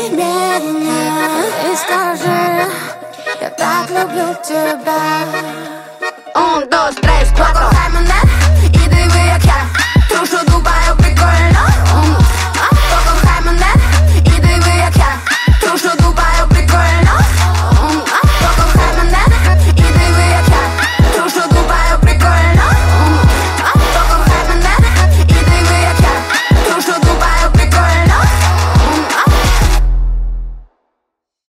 меня и скажи, я так люблю тебя. 1, 2, 3, 4.